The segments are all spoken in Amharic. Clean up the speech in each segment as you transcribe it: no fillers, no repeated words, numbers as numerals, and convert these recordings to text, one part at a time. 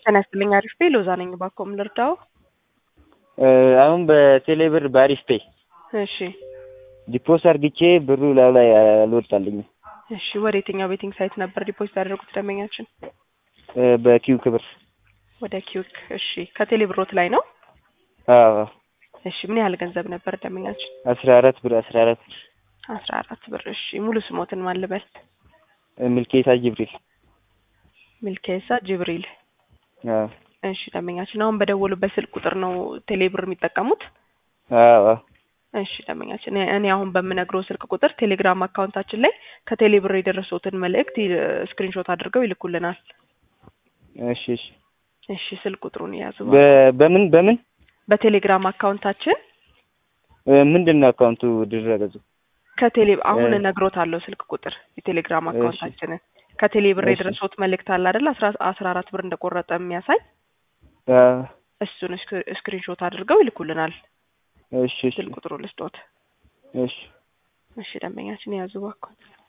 ተነስተልኝ አሪፍ ፔ ሎዛ ነኝ ባኮም ልርዳው። አሁን በቴሌብር በአሪፍ ፔ እሺ ዲፖዚት አድርግቼ ብሩ ላይ አልወጣልኝም። እሺ ወደ የትኛው ቤቲንግ ሳይት ነበር ዲፖዚት ያደረጉት ደንበኛችን? በኪው ክብር ወደ ኪውክ። እሺ ከቴሌብሮት ላይ ነው? አዎ። እሺ ምን ያህል ገንዘብ ነበር ደንበኛችን? 14 ብር 14 ብር። እሺ ሙሉ ስሞትን ማን ልበል? ሚልኬሳ ጅብሪል። ሚልኬሳ ጅብሪል። አዎ። እሺ ደንበኛችን አሁን በደወሉበት ስልክ ቁጥር ነው ቴሌብር የሚጠቀሙት? አዎ። እሺ ደንበኛችን እኔ አሁን በምነግረው ስልክ ቁጥር ቴሌግራም አካውንታችን ላይ ከቴሌብር የደረሱትን መልእክት ስክሪንሾት አድርገው ይልኩልናል። እሺ እሺ እሺ ስልክ ቁጥሩን ያዙ። በምን በቴሌግራም አካውንታችን ምንድነው አካውንቱ ድረገጹ? አሁን እነግሮታለሁ ስልክ ቁጥር የቴሌግራም አካውንታችንን ከቴሌብር የደረሱት መልእክት አለ አይደል 14 ብር እንደቆረጠ የሚያሳይ እሱን ስክሪንሾት አድርገው ይልኩልናል። እሺ እሺ ስልክ ቁጥሩ ልስጦት። እሺ እሺ ደንበኛችን ያዙ ባኮ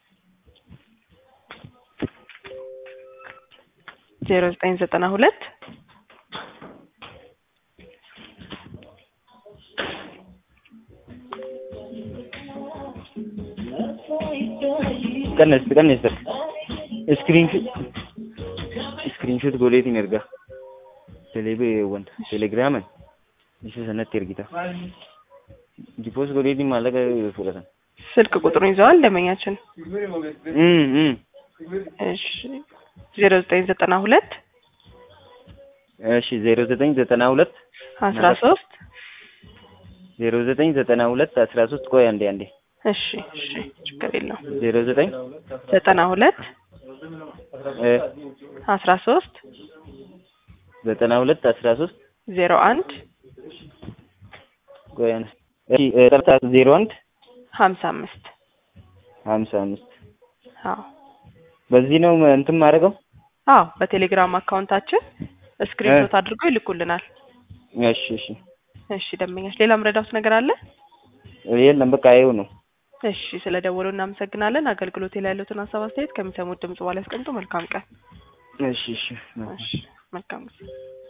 0992 ቀነስ ስክሪንሾት ጎሌቲን erga ቴሌግራም እሺ ሰነት ergita ዲፖስ ጎሌቲን ማለቀ ይፈለታል። ስልክ ቁጥሩን ይዘዋል ደንበኛችን? እሺ 0992 እሺ 0992 0992 13 ቆይ አንዴ እሺ ችግር የለውም 0992 13 92 13 01 ቆይ እሺ 01 55 አዎ በዚህ ነው እንትን ማድረገው? አዎ በቴሌግራም አካውንታችን ስክሪንሾት አድርገው ይልኩልናል። እሺ ደንበኛሽ ሌላ ምረዳውስ ነገር አለ? የለም በቃ ይኸው ነው። እሺ ስለደወሉ እናመሰግናለን። አገልግሎት ላይ ያሉትን ሀሳብ አስተያየት ከሚሰሙት ድምጽ በኋላ ያስቀምጡ። መልካም ቀን። እሺ መልካም